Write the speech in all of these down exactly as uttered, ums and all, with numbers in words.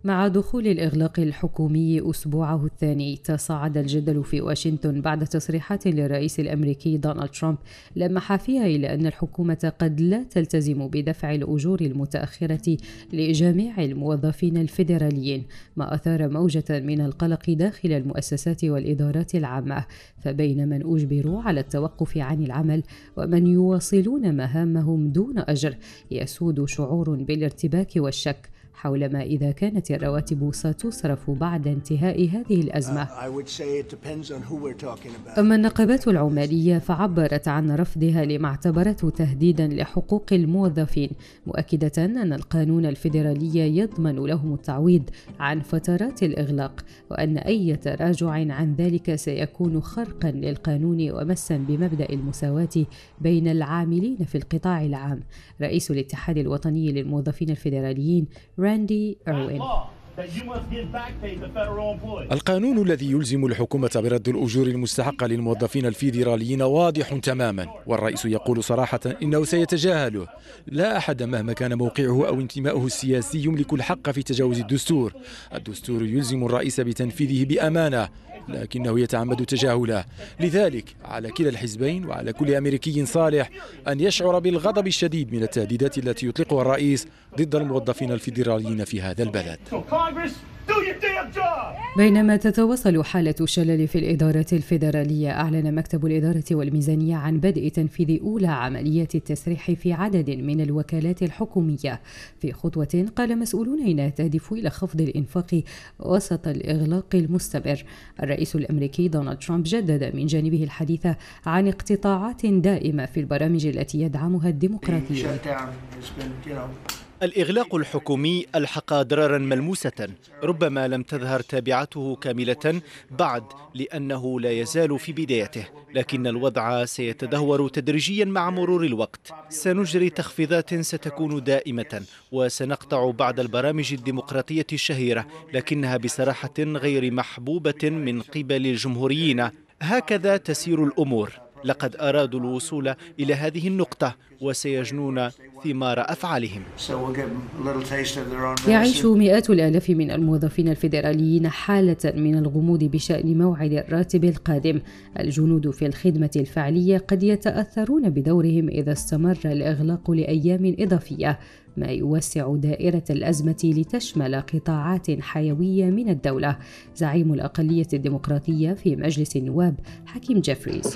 مع دخول الإغلاق الحكومي أسبوعه الثاني، تصاعد الجدل في واشنطن بعد تصريحات للرئيس الأمريكي دونالد ترامب لمح فيها إلى أن الحكومة قد لا تلتزم بدفع الأجور المتأخرة لجميع الموظفين الفيدراليين، ما أثار موجة من القلق داخل المؤسسات والإدارات العامة. فبين من أجبروا على التوقف عن العمل ومن يواصلون مهامهم دون أجر، يسود شعور بالارتباك والشك حول ما إذا كانت الرواتب ستصرف بعد انتهاء هذه الأزمة. أما النقابات العمالية فعبرت عن رفضها لما اعتبرته تهديدا لحقوق الموظفين، مؤكدة أن القانون الفيدرالي يضمن لهم التعويض عن فترات الإغلاق، وأن أي تراجع عن ذلك سيكون خرقا للقانون ومسا بمبدأ المساواة بين العاملين في القطاع العام. رئيس الاتحاد الوطني للموظفين الفيدراليين راندي إيروين: القانون الذي يلزم الحكومة برد الأجور المستحقة للموظفين الفيدراليين واضح تماما، والرئيس يقول صراحة إنه سيتجاهله. لا أحد مهما كان موقعه أو انتمائه السياسي يملك الحق في تجاوز الدستور. الدستور يلزم الرئيس بتنفيذه بأمانة، لكنه يتعمد تجاهله. لذلك على كلا الحزبين وعلى كل أمريكي صالح أن يشعر بالغضب الشديد من التهديدات التي يطلقها الرئيس ضد الموظفين الفيدراليين في هذا البلد. بينما تتواصل حالة الشلل في الإدارة الفيدرالية، أعلن مكتب الإدارة والميزانية عن بدء تنفيذ أولى عمليات التسريح في عدد من الوكالات الحكومية، في خطوة قال مسؤولون إنها تهدف إلى خفض الإنفاق وسط الإغلاق المستمر. الرئيس الأمريكي دونالد ترامب جدد من جانبه الحديث عن اقتطاعات دائمة في البرامج التي يدعمها الديمقراطيون. الإغلاق الحكومي ألحق ضررا ملموسة ربما لم تظهر تابعته كاملة بعد، لأنه لا يزال في بدايته، لكن الوضع سيتدهور تدريجيا مع مرور الوقت. سنجري تخفيضات ستكون دائمة، وسنقطع بعض البرامج الديمقراطية الشهيرة، لكنها بصراحة غير محبوبة من قبل الجمهوريين. هكذا تسير الأمور. لقد أرادوا الوصول إلى هذه النقطة وسيجنون ثمار أفعالهم. يعيش مئات الآلاف من الموظفين الفيدراليين حالة من الغموض بشأن موعد الراتب القادم. الجنود في الخدمة الفعلية قد يتأثرون بدورهم إذا استمر الإغلاق لأيام إضافية، ما يوسع دائرة الأزمة لتشمل قطاعات حيوية من الدولة. زعيم الأقلية الديمقراطية في مجلس النواب حكيم جيفريز: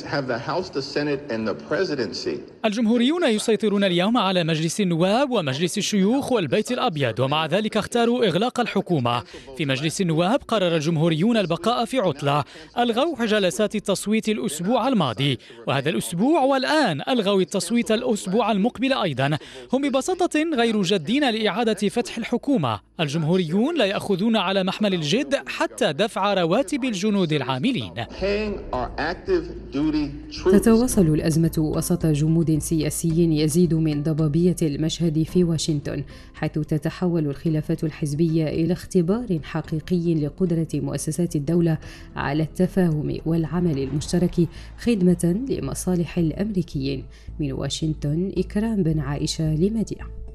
الجمهوريون يسيطرون اليوم على مجلس النواب ومجلس الشيوخ والبيت الأبيض، ومع ذلك اختاروا إغلاق الحكومة. في مجلس النواب قرر الجمهوريون البقاء في عطلة، ألغوا جلسات التصويت الأسبوع الماضي، وهذا الأسبوع والآن ألغوا التصويت الأسبوع المقبل أيضا. هم ببساطة غير جادين لإعادة فتح الحكومة. الجمهوريون لا يأخذون على محمل الجد حتى دفع رواتب الجنود العاملين. تتواصل الأزمة وسط جمود سياسي يزيد من ضبابية المشهد في واشنطن، حيث تتحول الخلافات الحزبية إلى اختبار حقيقي لقدرة مؤسسات الدولة على التفاهم والعمل المشترك خدمة لمصالح الأمريكيين. من واشنطن، إكرام بن عائشة لمدينة.